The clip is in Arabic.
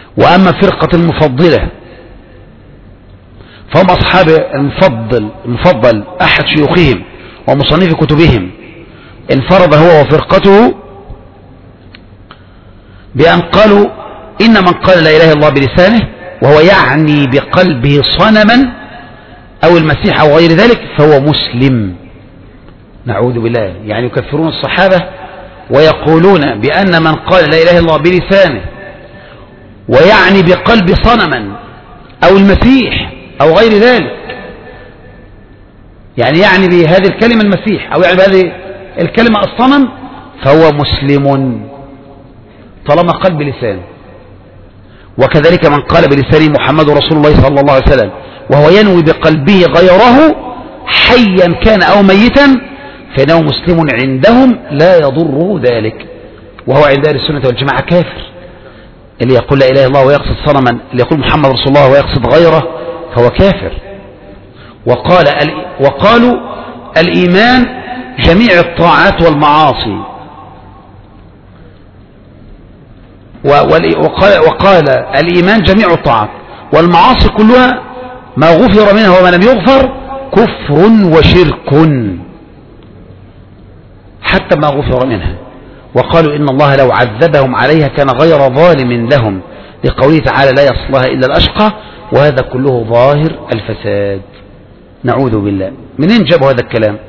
وأما فرقة المفضلة فهم أصحاب المفضل أحد شيوخهم ومصنف كتبهم انفرد هو وفرقته بأن قالوا إن من قال لا إله إلا الله بلسانه وهو يعني بقلبه صنما أو المسيح أو غير ذلك فهو مسلم. نعوذ بالله. يعني يكفرون الصحابة ويقولون بأن من قال لا إله إلا الله بلسانه ويعني بقلب صنما أو المسيح أو غير ذلك، يعني بهذه الكلمة المسيح أو يعني بهذه الكلمة الصنم، فهو مسلم طالما قال بلسانه. وكذلك من قال بلسانه محمد رسول الله صلى الله عليه وسلم وهو ينوي بقلبه غيره حيا كان أو ميتا فإنه مسلم عندهم لا يضره ذلك. وهو عند أهل السنة والجماعة كافر. اللي يقول لا إله إلا الله ويقصد صنما، اللي يقول محمد رسول الله ويقصد غيره، فهو كافر. وقالوا الإيمان جميع الطاعات والمعاصي، وقال الإيمان جميع الطاعات والمعاصي كلها ما غفر منها وما لم يغفر كفر وشرك حتى ما غفر منها. وقالوا إن الله لو عذبهم عليها كان غير ظالم لهم، لقوله تعالى لا يصلها إلا الأشقى، وهذا كله ظاهر الفساد. نعوذ بالله. منين جابوا هذا الكلام؟